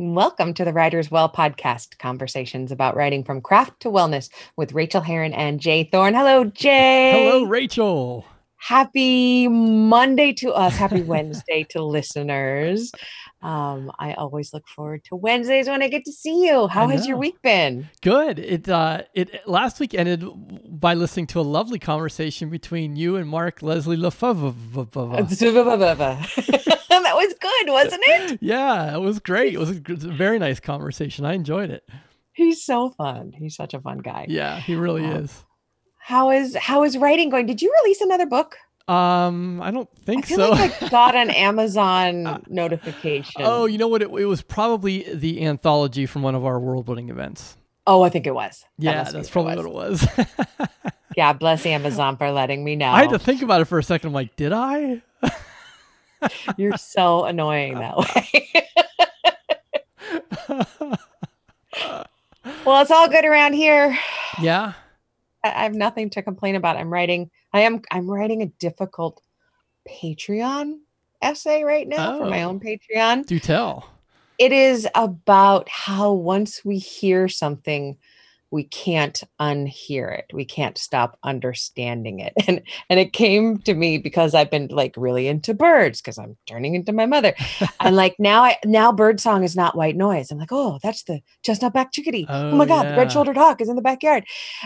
Welcome to the Writer's Well podcast, conversations about writing from craft to wellness with Rachel Herron and Jay Thorne. Hello, Hello, Jay. Rachel. Happy Monday to us. Happy Wednesday to listeners. I always look forward to Wednesdays when I get to see you. I How has your know. week been? Good. It last week ended by listening to a lovely conversation between you and Mark Leslie Lefebvre. That was good, wasn't it? Yeah, it was great. It was a very nice conversation. I enjoyed it. He's so fun. He's such a fun guy. Yeah, he really Uh, is. how is writing going? Did you release another book? I don't I think feel so. like I got an Amazon Oh, notification. you know what? It was probably the anthology from one of our world building events. Oh, I think it was. That Yeah, must be that's what it probably what was. it was. Yeah, bless Amazon for letting me I had to know. think about it for a second. I'm like, did I? You're so annoying that way. Well, it's all good around here. Yeah. I have nothing to complain about. I'm writing a difficult Patreon essay right now for my Oh, own Patreon. do tell. It is about how once we hear something, we can't unhear it. We can't stop understanding it. And it came to me because I've been like really into birds because I'm turning into my mother. And like now bird song is not white noise. I'm like, oh, that's the chestnut-backed chickadee. Oh Oh my God, the yeah. red-shouldered hawk is in the backyard.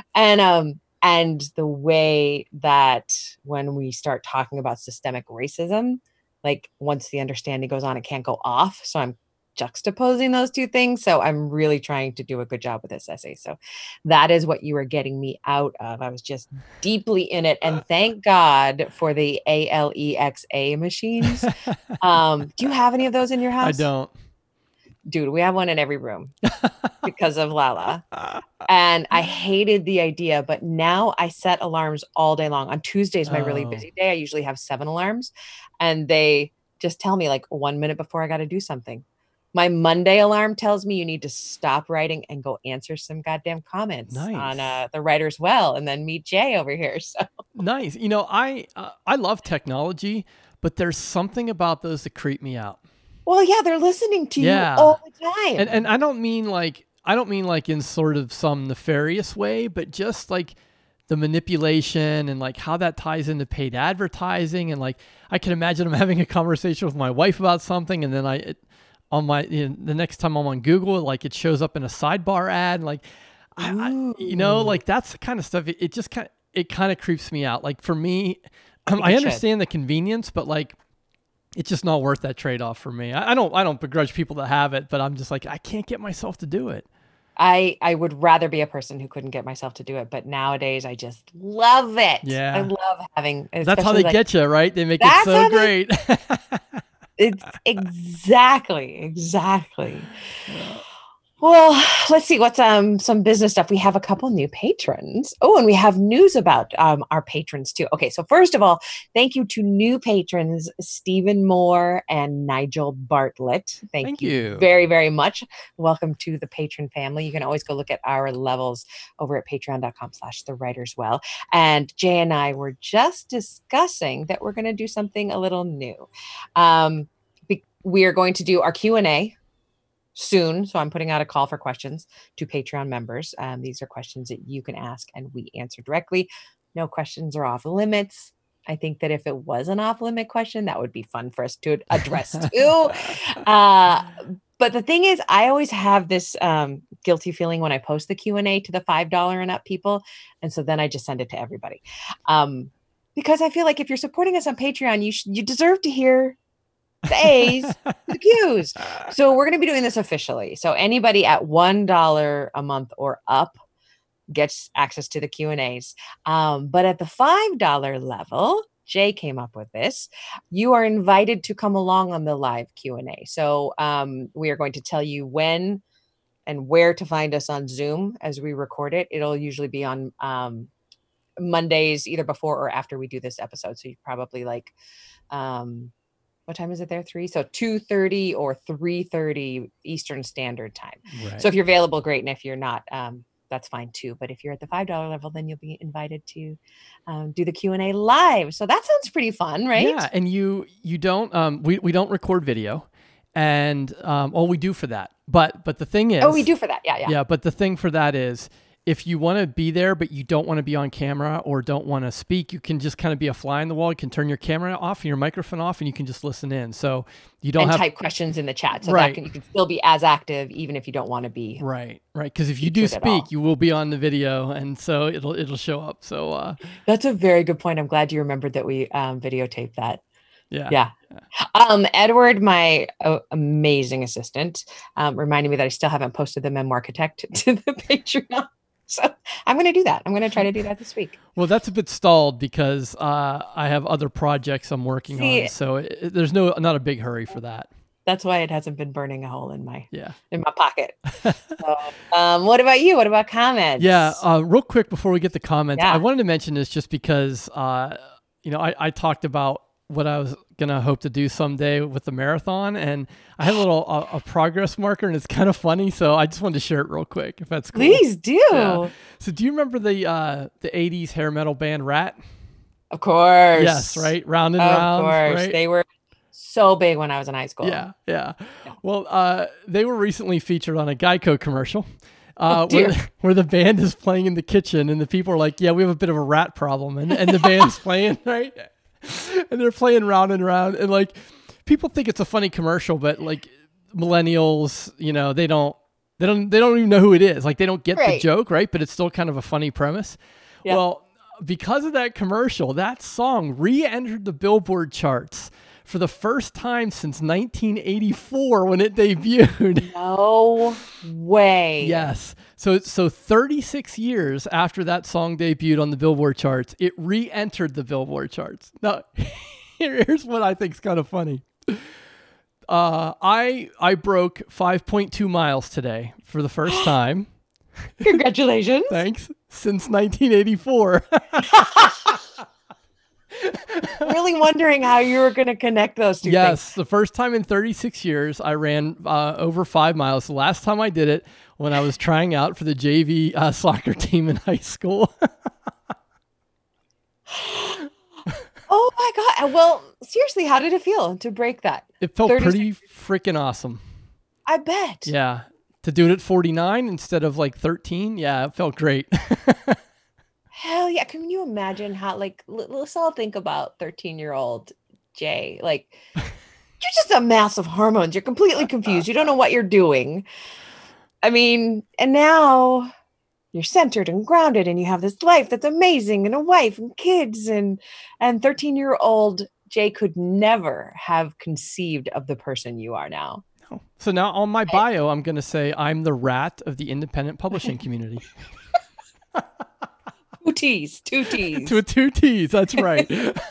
And the way that when we start talking about systemic racism, like once the understanding goes on, it can't go off. So I'm juxtaposing those two things. So I'm really trying to do a good job with this essay. So that is what you were getting me out of. I was just deeply in it. And thank God for the Alexa machines. Do you have any of those in your I house? don't. Dude, we have one in every room because of Lala. And I hated the idea, but now I set alarms all day long. On Tuesdays, my really Oh, busy day, I usually have 7 alarms, and they just tell me like 1 minute before I gotta do something. My Monday alarm tells me you need to stop writing and go answer some goddamn comments on, nice. the Writer's Well and then meet Jay over here, so Nice. You know, I love technology, but there's something about those that creep me out. well, yeah, they're listening to you Yeah. all the And time. I don't mean like in sort of some nefarious way, but just like the manipulation and like how that ties into paid advertising and like I can imagine I'm having a conversation with my wife about something and then on my the next time I'm on Google like it shows up in a sidebar ad and like Ooh, like that's the kind of stuff it just kind of creeps me out. Like for me, I think I it should. understand the convenience, but like it's just not worth that trade off for me. I don't begrudge people that have it, but I'm just like I can't get myself to do it. I would rather be a person who couldn't get myself to do it, but nowadays I just love it. I Yeah. love having, That's how especially they like get you, right? They make it that's so how they great. it's exactly. Yeah. Well, let's see what's some business stuff. We have a couple new patrons. Oh, and we have news about our patrons too. Okay, so first of all, thank you to new patrons Stephen Moore and Nigel Bartlett. Thank Thank you you. very, very much. Welcome to the patron family. You can always go look at our levels over at patreon.com/the writers well. And Jay and I were just discussing that we're going to do something a little new. We are going to do our Q&A soon. So I'm putting out a call for questions to Patreon members. These are questions that you can ask and we answer directly. No questions are off limits. I think that if it was an off limit question, that would be fun for us to address too. Uh, but the thing is, I always have this guilty feeling when I post the Q&A to the $5 and up people. And so then I just send it to everybody. Um, because I feel like if you're supporting us on Patreon, you deserve to hear the A's, the Q's. So we're going to be doing this officially. So anybody at $1 a month or up gets access to the Q&As. But at the $5 level, Jay came up with this. You are invited to come along on the live Q&A. So we are going to tell you when and where to find us on Zoom as we record it. It'll usually be on Mondays, either before or after we do this episode. So you probably like um, what time is it there? 3. So 2:30 or 3:30 Eastern Standard Time. So Right. if you're available, great. And if you're not, that's fine too. But if you're at the $5 level, then you'll be invited to do the Q&A live. So that sounds pretty fun, right? Yeah, and you don't we don't record video. And we do for that. But the thing is, Oh, we do for that. Yeah, yeah. yeah. But the thing for that is, if you want to be there, but you don't want to be on camera or don't want to speak, you can just kind of be a fly on the wall. You can turn your camera off and your microphone off, and you can just listen in. So you don't have type questions in the chat, so Right. you can still be as active even if you don't want to be. Right. Because if you do featured at all. speak, you will be on the video, and so it'll show up. So That's a very good point. I'm glad you remembered that we videotaped that. yeah. Yeah. Edward, my amazing assistant, reminded me that I still haven't posted the Memoirchitect to the Patreon. So I'm going to do that. I'm going to try to do that this week. Well, that's a bit stalled because I have other projects I'm working on. So there's not a big hurry for that. That's why it hasn't been burning a hole in my pocket. So, what about you? What about comments? Yeah. Real quick before we get the comments, Yeah. I wanted to mention this just because, I talked about what I was going to hope to do someday with the marathon, and I had a little a progress marker, and it's kind of funny. So I just wanted to share it real quick, if that's cool. Please do. Yeah. So do you remember the 80s hair metal band Rat? Of course. Yes. Right. Round and Round. Of course. Right? They were so big when I was in high school. Yeah. Well, they were recently featured on a Geico commercial where the band is playing in the kitchen, and the people are like, yeah, we have a bit of a rat problem. And the band's playing, right? And they're playing Round and Round. And like, people think it's a funny commercial, but like millennials, they don't even know who it is. Like, they don't get the joke, right? But it's still kind of a funny premise. Yeah. Well, because of that commercial, that song re-entered the Billboard charts for the first time since 1984 when it debuted. No way. Yes. So 36 years after that song debuted on the Billboard charts, it re-entered the Billboard charts. Now, here's what I think is kind of funny. I broke 5.2 miles today for the first time. Congratulations. Thanks. Since 1984. Really wondering how you were going to connect those two things. Yes, the first time in 36 years I ran over 5 miles. The last time I did it when I was trying out for the JV soccer team in high school. Oh my God. Well, seriously, how did it feel to break that? It felt pretty freaking awesome. I bet. Yeah. To do it at 49 instead of like 13. Yeah, it felt great. Hell yeah. Can you imagine how, like, let's all think about 13-year-old Jay. Like, you're just a mass of hormones. You're completely confused. You don't know what you're doing. I mean, and now you're centered and grounded and you have this life that's amazing and a wife and kids, and 13-year-old Jay could never have conceived of the person you are now. No. So now on my bio, I'm going to say I'm the rat of the independent publishing community. Two T's. Two T's. That's right.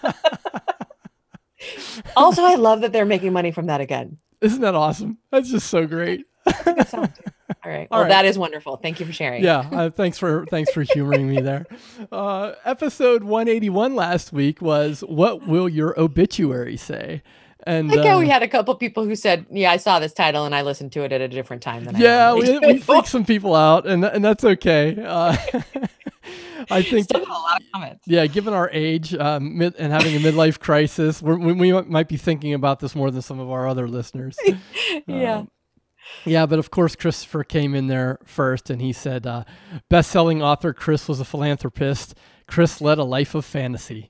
Also, I love that they're making money from that again. Isn't that awesome? That's just so great. That's a good song too. All right. Well, that is wonderful. Thank you for sharing. Yeah. Thanks for humoring me there. Episode 181 last week was, what will your obituary say? And we had a couple people who said, yeah, I saw this title and I listened to it at a different time than we freaked some people out, and that's okay. I think still got a lot of comments. Yeah, given our age and having a midlife crisis, we might be thinking about this more than some of our other listeners. Yeah. Yeah, but of course, Christopher came in there first, and he said, best-selling author Chris was a philanthropist. Chris led a life of fantasy.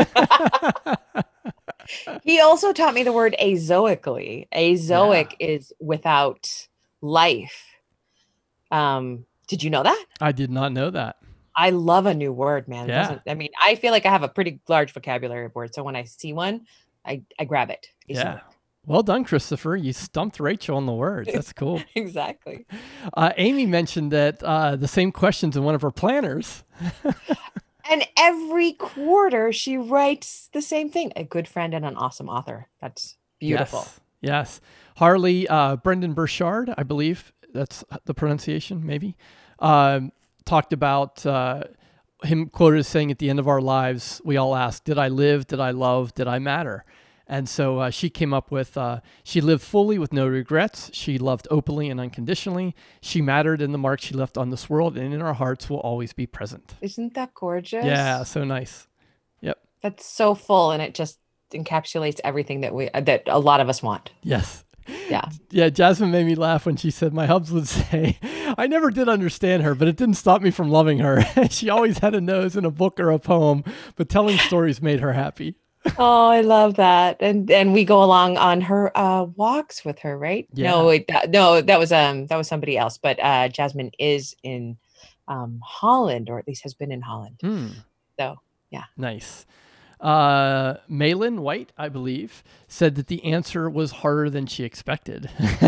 He also taught me the word azoically. Azoic is without life. Did you know that? I did not know that. I love a new word, man. Yeah. I feel like I have a pretty large vocabulary of words. So when I see one, I grab it. Yeah. Well done, Christopher. You stumped Rachel on the words. That's cool. Exactly. Amy mentioned that the same questions in one of her planners. And every quarter she writes the same thing. A good friend and an awesome author. That's beautiful. Yes. Harley, Brendan Burchard, I believe that's the pronunciation, maybe, talked about him quoted as saying, at the end of our lives, we all ask, did I live? Did I love? Did I matter? And so she came up with, she lived fully with no regrets. She loved openly and unconditionally. She mattered in the mark she left on this world, and in our hearts will always be present. Isn't that gorgeous? Yeah, so nice. Yep. That's so full, and it just encapsulates everything that a lot of us want. Yes. Yeah. Yeah, Jasmine made me laugh when she said my hubs would say, I never did understand her, but it didn't stop me from loving her. She always had a nose in a book or a poem, but telling stories made her happy. Oh, I love that. And we go along on her walks with her, right? No, Yeah. no, that was somebody else. But Jasmine is in Holland, or at least has been in Holland. So yeah. Nice. Malin White, I believe, said that the answer was harder than she expected.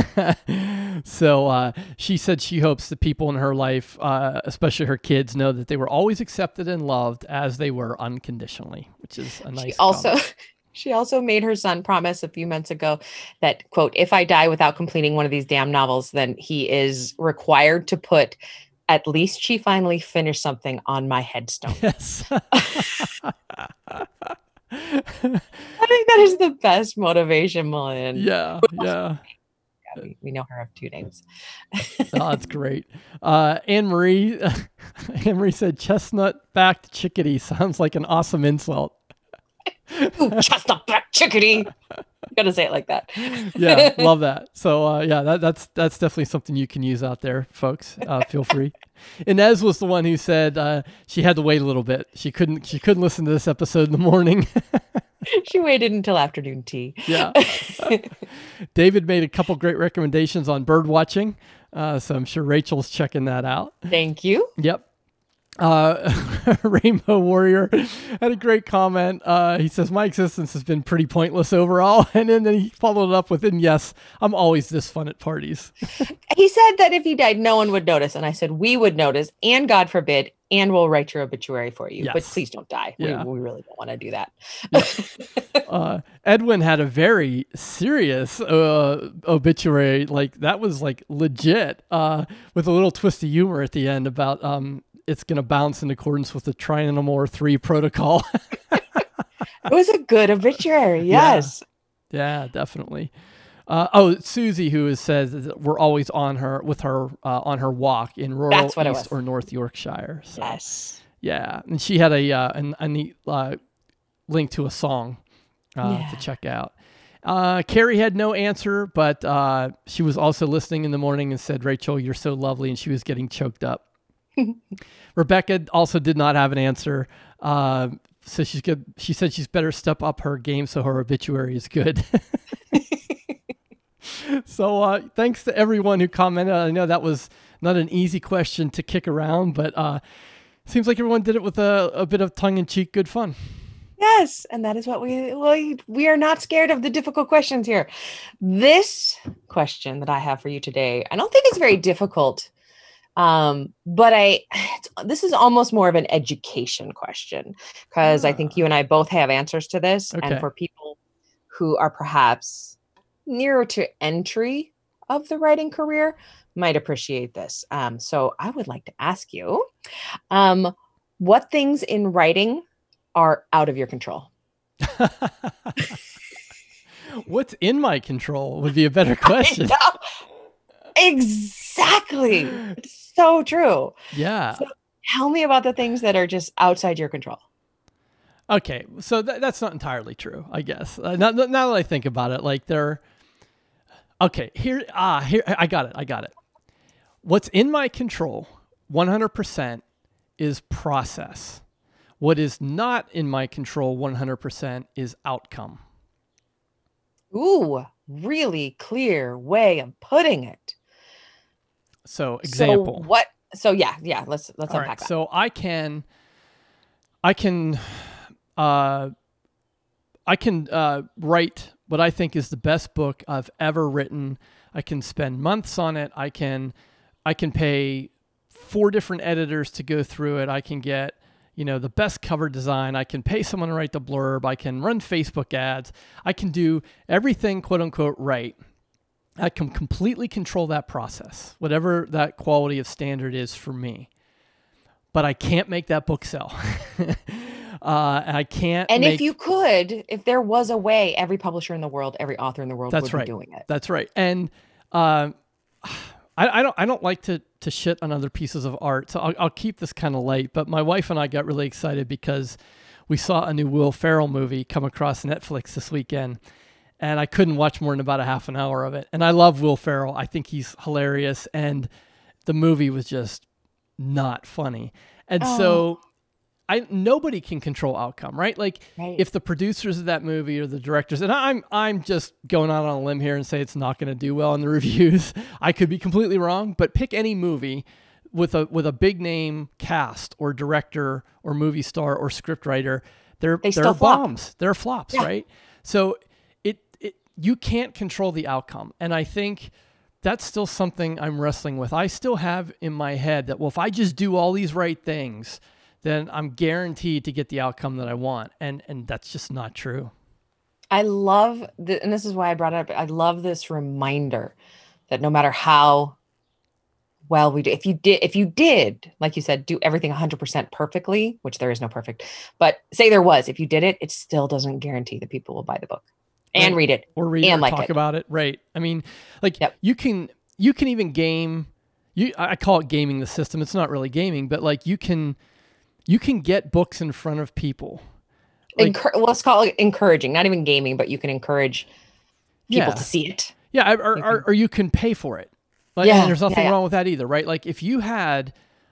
So she said she hopes the people in her life, especially her kids, know that they were always accepted and loved as they were unconditionally, which is a nice comment. She also made her son promise a few months ago that, quote, if I die without completing one of these damn novels, then he is required to put at least she finally finished something on my headstone. Yes. I think that is the best motivation, Millian. Yeah. Yeah. We know her of two names. Oh, that's great. Anne-Marie said chestnut-backed chickadee sounds like an awesome insult. Ooh, chestnut-backed chickadee. You gotta say it like that. Yeah, love that. So yeah, that's definitely something you can use out there, folks. Feel free. Inez was the one who said she had to wait a little bit. She couldn't listen to this episode in the morning. She waited until afternoon tea. Yeah. David made a couple great recommendations on bird watching. So I'm sure Rachel's checking that out. Thank you. Yep. Rainbow Warrior had a great comment. He says, my existence has been pretty pointless overall. And then he followed it up with, and yes, I'm always this fun at parties. He said that if he died, no one would notice. And I said, we would notice, and God forbid, and we'll write your obituary for you. Yes. But please don't die. Yeah. We really don't want to do that. Yeah. Edwin had a very serious obituary. Like that was like legit, with a little twist of humor at the end about it's going to bounce in accordance with the Trinomore 3 protocol. It was a good obituary. Yes. Yeah, definitely. Susie, who says that we're always on her on her walk in rural East or North Yorkshire. So, yes. Yeah, and she had a neat link to a song to check out. Carrie had no answer, but she was also listening in the morning and said, Rachel, you're so lovely, and she was getting choked up. Rebecca also did not have an answer. So she's good. She said she's better step up her game so her obituary is good. So thanks to everyone who commented. I know that was not an easy question to kick around, but seems like everyone did it with a bit of tongue-in-cheek good fun. Yes, and that is what we are not scared of the difficult questions here. This question that I have for you today, I don't think it's very difficult. But this is almost more of an education question, because I think you and I both have answers to this. Okay. And for people who are perhaps nearer to entry of the writing career might appreciate this. So I would like to ask you, what things in writing are out of your control? What's in my control would be a better question. Exactly. It's so true. Yeah. So tell me about the things that are just outside your control. Okay. So that's not entirely true, I guess. Now that I think about it, like here, I got it. What's in my control 100% is process. What is not in my control 100% is outcome. Ooh, really clear way of putting it. So example. So what? So yeah. Let's unpack that. So I can write what I think is the best book I've ever written. I can spend months on it. I can pay 4 different editors to go through it. I can get, the best cover design. I can pay someone to write the blurb. I can run Facebook ads. I can do everything, quote unquote, right. I can completely control that process, whatever that quality of standard is for me. But I can't make that book sell. I can't. And if you could, if there was a way, every publisher in the world, every author in the world would be doing it. That's right. And I don't like to shit on other pieces of art, so I'll keep this kind of light. But my wife and I got really excited because we saw a new Will Ferrell movie come across Netflix this weekend. and I couldn't watch more than about a half an hour of it. And I love Will Ferrell. I think he's hilarious, and the movie was just not funny. And Oh, so nobody can control outcome, right? Like right. if the producers of that movie or the directors, and I'm just going out on a limb here and say it's not going to do well in the reviews. I could be completely wrong, but pick any movie with a big name cast or director or movie star or scriptwriter, They they're still flop. bombs. They're flops, Yeah. right? So you can't control the outcome. And I think that's still something I'm wrestling with. I still have in my head that, well, if I just do all these right things, then I'm guaranteed to get the outcome that I want. And that's just not true. I love and this is why I brought it up. I love this reminder that no matter how well we do, if you did, like you said, do everything 100% perfectly, which there is no perfect, but say there was, if you did it, it still doesn't guarantee that people will buy the book and Right. read it Or read it and or like talk it. about it. Right. I mean, like Yep. you can even game I call it gaming the system. It's not really gaming, but like you can get books in front of people. Like, Let's call it encouraging, not even gaming, but you can encourage people to yeah. see it. Yeah, You can, or you can pay for it. And yeah, there's yeah, nothing yeah. wrong with that either, right? Like if you had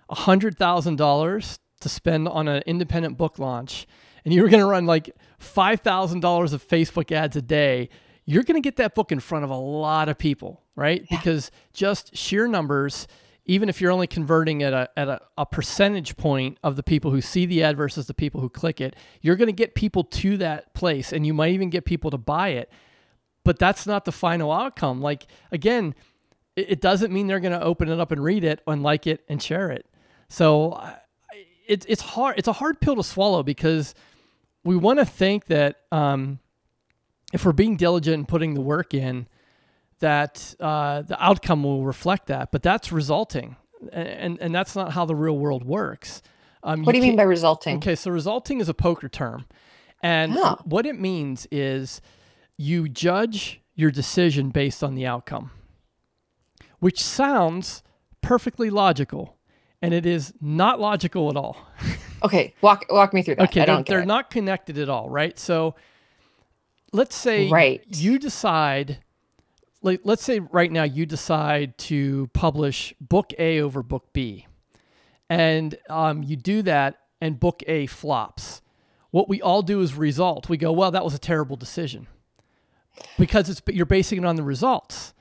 $100,000 to spend on an independent book launch and you were going to run like $5,000 of Facebook ads a day, you're going to get that book in front of a lot of people, right? Yeah. Because just sheer numbers, even if you're only converting at a percentage point of the people who see the ad versus the people who click it, you're going to get people to that place, and you might even get people to buy it. But that's not the final outcome. Like, again, it doesn't mean they're going to open it up and read it and like it and share it. So it's hard. It's a hard pill to swallow because we want to think that if we're being diligent and putting the work in, that the outcome will reflect that. But that's resulting, and that's not how the real world works. What You do you mean can't. by resulting? Okay, so resulting is a poker term, and Oh, what it means is you judge your decision based on the outcome, which sounds perfectly logical, and it is not logical at all. okay. Walk me through that. Okay, I they're don't get they're it. not connected at all, right? So let's say Right. you decide, like, let's say right now you decide to publish book A over book B, and you do that, and book A flops. What we all do is result. We go, well, that was a terrible decision because you're basing it on the results,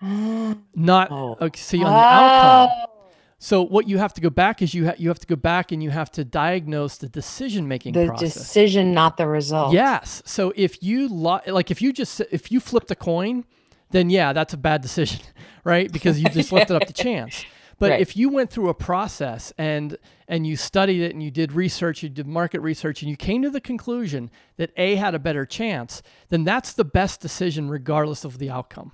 not Oh. see on the Oh. outcome. So what you have to go back is you have to go back and you have to diagnose the decision making The process. decision, not the result. Yes. So if you if you flipped a coin, then yeah, that's a bad decision, right? Because you just left it up to chance. But Right. if you went through a process and you studied it and you did research, you did market research, and you came to the conclusion that A had a better chance, then that's the best decision regardless of the outcome.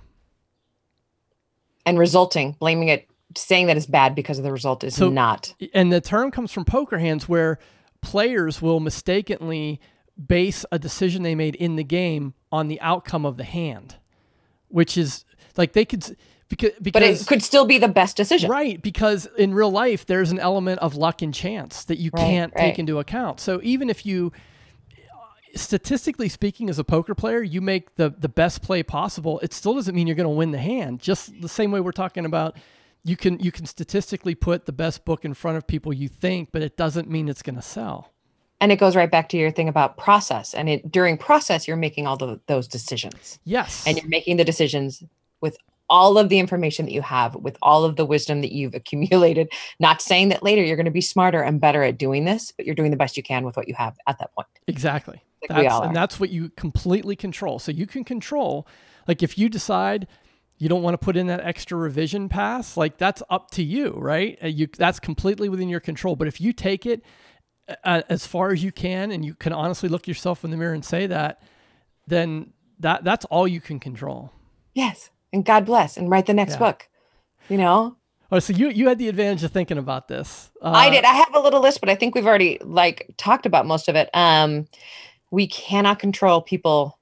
And resulting, blaming it, saying that it's bad because of the result is So, not. and the term comes from poker hands where players will mistakenly base a decision they made in the game on the outcome of the hand, which is like they could, But it because could still be the best decision. right, because in real life there's an element of luck and chance that you Right, can't take right. into account. So even if you, statistically speaking, as a poker player, you make the best play possible, it still doesn't mean you're going to win the hand. Just the same way we're talking about, you can statistically put the best book in front of people you think, but it doesn't mean it's going to sell. And it goes right back to your thing about process. And during process, you're making all those decisions. And Yes, you're making the decisions with all of the information that you have, with all of the wisdom that you've accumulated. Not saying that later you're going to be smarter and better at doing this, but you're doing the best you can with what you have at that point. exactly. Like we all are. That's what you completely control. So you can control, like if you decide you don't want to put in that extra revision pass, like that's up to you, right? That's completely within your control. But if you take it as far as you can, and you can honestly look yourself in the mirror and say that, then that's all you can control. Yes. And God bless and write the next Yeah. book. You know, Oh, so you had the advantage of thinking about this. I did. I have a little list, but I think we've already like talked about most of it. We cannot control people.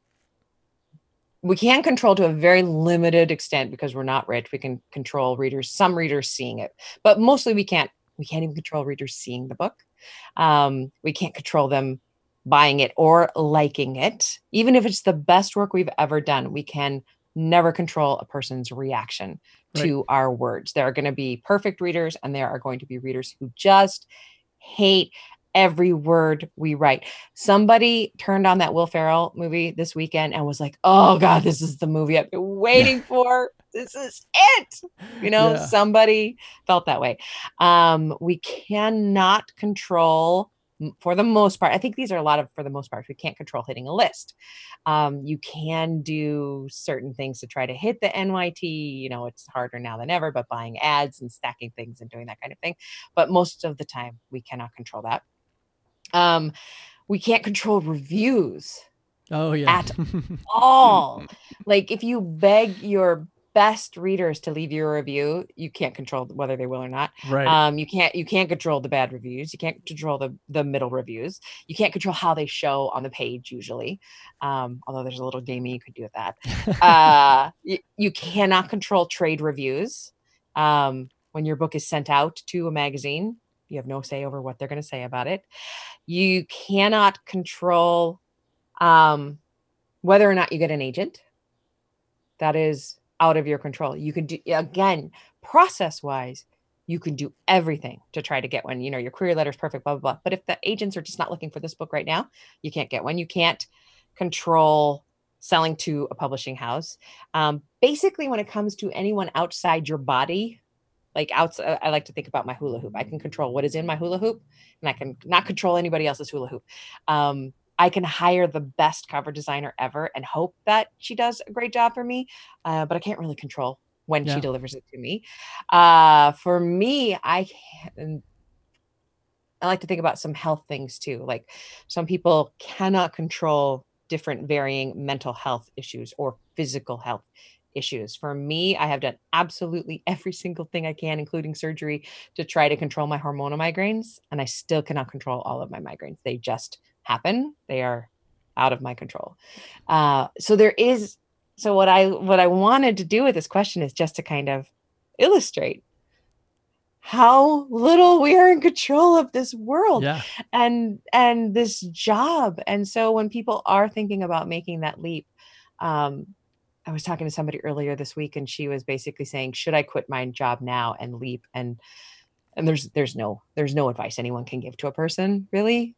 We can control to a very limited extent because we're not rich. We can control readers, some readers seeing it, but mostly we can't. We can't even control readers seeing the book. We can't control them buying it or liking it, even if it's the best work we've ever done, we can never control a person's reaction Right. to our words. There are going to be perfect readers and there are going to be readers who just hate every word we write. Somebody turned on that Will Ferrell movie this weekend and was like, "Oh God, this is the movie I've been waiting for. This is it." Yeah. Somebody felt that way. We cannot control, for the most part. I think these are a lot of, for the most part, we can't control hitting a list. You can do certain things to try to hit the NYT. It's harder now than ever, but buying ads and stacking things and doing that kind of thing. But most of the time, we cannot control that. We can't control reviews Oh yeah. at all. Like if you beg your best readers to leave you a review, you can't control whether they will or not. Right. You can't control the bad reviews. You can't control the middle reviews. You can't control how they show on the page usually. Although there's a little gaming you could do with that. You cannot control trade reviews. When your book is sent out to a magazine, you have no say over what they're going to say about it. You cannot control whether or not you get an agent. That is out of your control. You can do, again, process wise, you can do everything to try to get one. Your query letter is perfect, blah, blah, blah. But if the agents are just not looking for this book right now, you can't get one. You can't control selling to a publishing house. Basically, when it comes to anyone outside your body, like outside, I like to think about my hula hoop. I can control what is in my hula hoop, and I can not control anybody else's hula hoop. I can hire the best cover designer ever and hope that she does a great job for me, but I can't really control when she Yeah. delivers it to me. For me, I like to think about some health things too. Like some people cannot control different varying mental health issues or physical health issues. For me, I have done absolutely every single thing I can, including surgery, to try to control my hormonal migraines, and I still cannot control all of my migraines. They just happen. They are out of my control. So what I wanted to do with this question is just to kind of illustrate how little we are in control of this world Yeah. and this job. And so when people are thinking about making that leap, I was talking to somebody earlier this week and she was basically saying, should I quit my job now and leap? And there's no advice anyone can give to a person, really.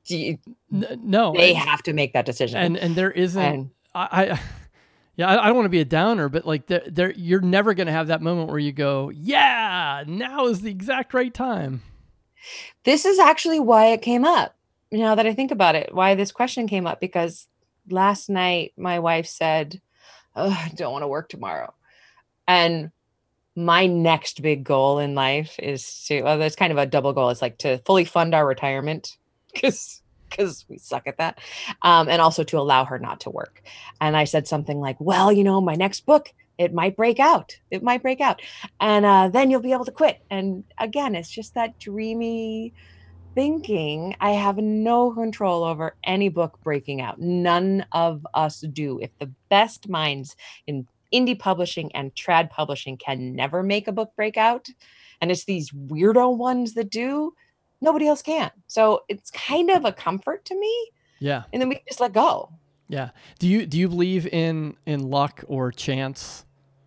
No. They have to make that decision. And there isn't. And I yeah. I don't want to be a downer, but like you're never going to have that moment where you go, yeah, now is the exact right time. this is actually why it came up. Now that I think about it, why this question came up, because last night my wife said, "Oh, I don't want to work tomorrow." And my next big goal in life is to, well, there's kind of a double goal. It's like to fully fund our retirement because we suck at that. And also to allow her not to work. And I said something like, well, my next book, it might break out. It might break out. And then you'll be able to quit. And again, it's just that dreamy thinking. I have no control over any book breaking out. None of us do. If the best minds in indie publishing and trad publishing can never make a book break out, and it's these weirdo ones that do, nobody else can. So it's kind of a comfort to me. Yeah. And then we can just let go. Yeah. Do you believe in luck or chance?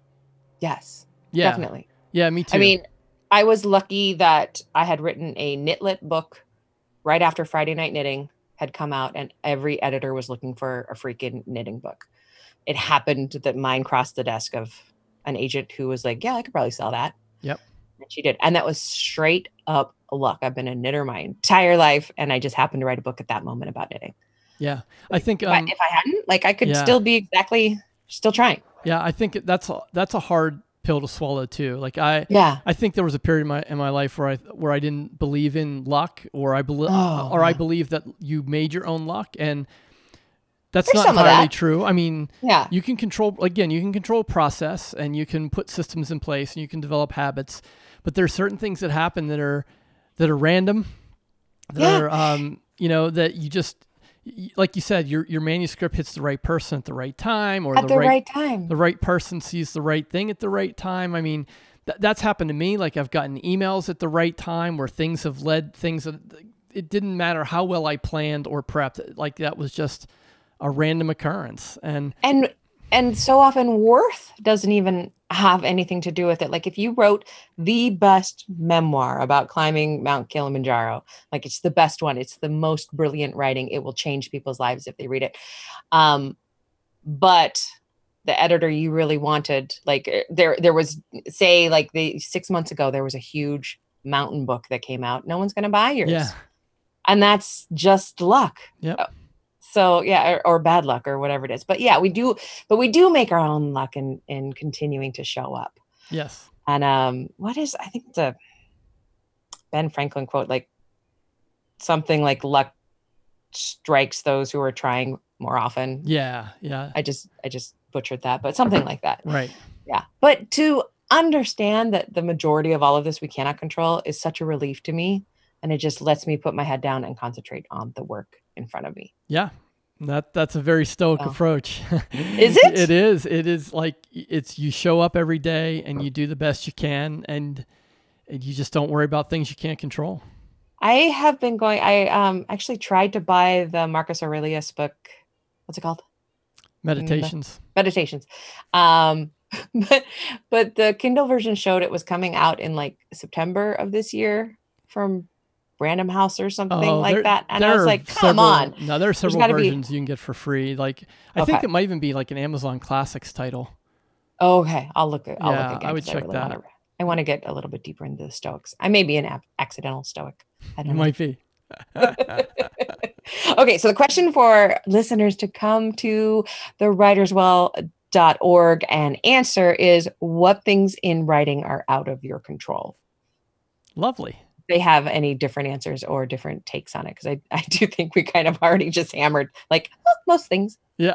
Yes, Yeah. definitely. Yeah, me too. I mean, I was lucky that I had written a knitlit book right after Friday Night Knitting had come out, and every editor was looking for a freaking knitting book. It happened that mine crossed the desk of an agent who was like, yeah, I could probably sell that. Yep. And she did. And that was straight up luck. I've been a knitter my entire life, and I just happened to write a book at that moment about knitting. Yeah. I think If I hadn't, like, I could yeah. still be still trying. Yeah, I think that's a hard pill to swallow too. Like I think there was a period in my life where I didn't believe in luck, or I believe that you made your own luck, and that's There's not some of entirely that. true. I mean, Yeah. you can control process, and you can put systems in place, and you can develop habits, but there's certain things that happen that are random, that are that you just, like you said, your manuscript hits the right person at the right time, or At the right time. the right person sees the right thing at the right time. I mean, that's happened to me. Like I've gotten emails at the right time where things have led things it didn't matter how well I planned or prepped. Like that was just a random occurrence. and and so often worth doesn't even have anything to do with it. Like if you wrote the best memoir about climbing Mount Kilimanjaro, like it's the best one, it's the most brilliant writing, it will change people's lives if they read it. But the editor you really wanted, like there was, say, like the 6 months ago there was a huge mountain book that came out, no one's going to buy yours. Yeah. And that's just luck. Yep. So yeah, or bad luck or whatever it is. But yeah, we do make our own luck in continuing to show up. Yes. And what is, I think it's a Ben Franklin quote, like something like luck strikes those who are trying more often. Yeah. Yeah. I just butchered that, but something like that. Right. Yeah. But to understand that the majority of all of this we cannot control is such a relief to me. And it just lets me put my head down and concentrate on the work in front of me. Yeah. That's a very stoic approach. Is it? It is. It is like you show up every day and you do the best you can, and you just don't worry about things you can't control. I have been going, I actually tried to buy the Marcus Aurelius book. What's it called? Meditations. Meditations. But the Kindle version showed it was coming out in like September of this year from Random House or something like that. And I was like, come on. No, there are several versions you can get for free. Like I think it might even be like an Amazon Classics title. Okay. I'll look again. I would check that. I want to get a little bit deeper into the Stoics. I may be an accidental Stoic. I don't know. Might be. Okay. So the question for listeners to come to thewriterswell.org and answer is, what things in writing are out of your control? Lovely. They have any different answers or different takes on it, because I do think we kind of already just hammered like most things. Yeah.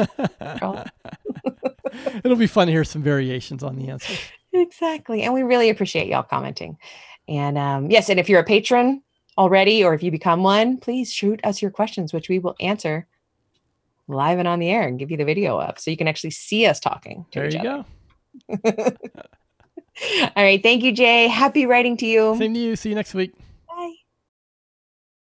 It'll be fun to hear some variations on the answers. Exactly. And we really appreciate y'all commenting. And yes, and if you're a patron already, or if you become one, please shoot us your questions, which we will answer live and on the air and give you the video up so you can actually see us talking to each other. There you go. All right. Thank you, Jay. Happy writing to you. Same to you. See you next week.